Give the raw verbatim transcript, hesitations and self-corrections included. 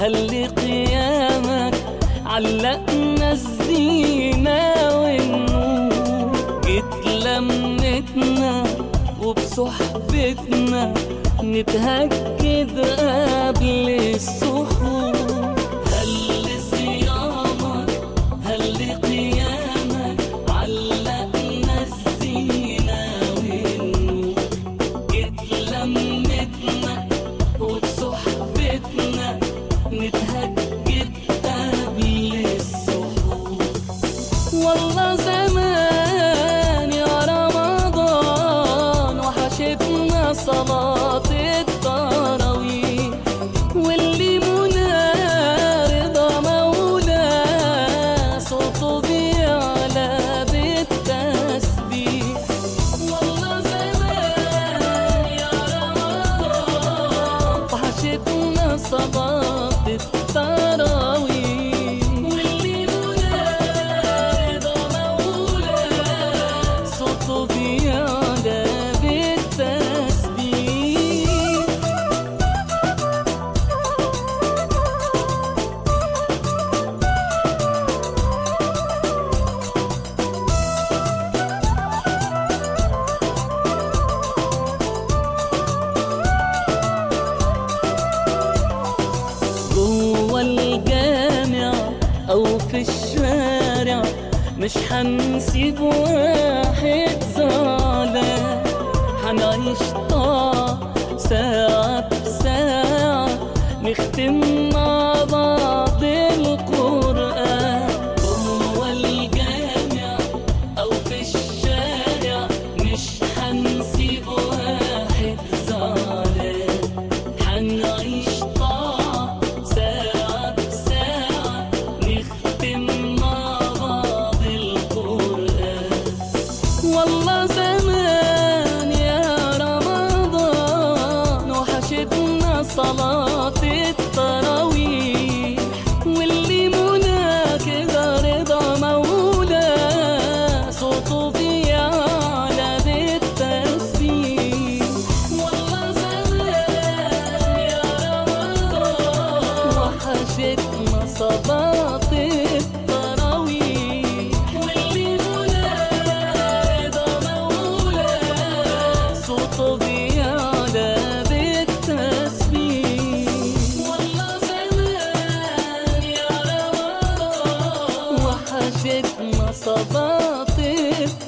هل قيامك علقنا الزينة والنور، جيت لمتنا وبصحبتنا نتهجد قبل السحور. هل صيامك هل قيامك علقنا الزينة والنور، جيت لمتنا وبصحبتنا نتهجد قبل السحور. والله زمان يا رمضان وحشتنا صلاة التراويح، واللي منى رضا مولاه صوته بيعلى بالتسبيح. والله زمان يا رمضان وحشتنا صلاة التراويح، واللي منى رضا مولاه صوته بيعلى بالتسبيح. جوا الجامع أو في الشارع مش هنسيب واحد زعلان، هنعيش طاعة ساعة بساعة نختم مع بعض القرآن. جوا الجامع أو في الشارع مش هنسيب واحد زعلان، هنعيش طاعة ساعة بساعة نختم مع بعض القرآن. والله زمان يا رمضان وحشتنا صلاة التراويح، واللي منى كده رضا مولاه صوته بيعلى بالتسبيح. والله زمان يا رمضان وحشتنا صلاة التراويح، واللي منى رضا مولاه صوته بيعلى بالتسبيح. والله زمان يا رمضان وحشتنا صلاة التراويح.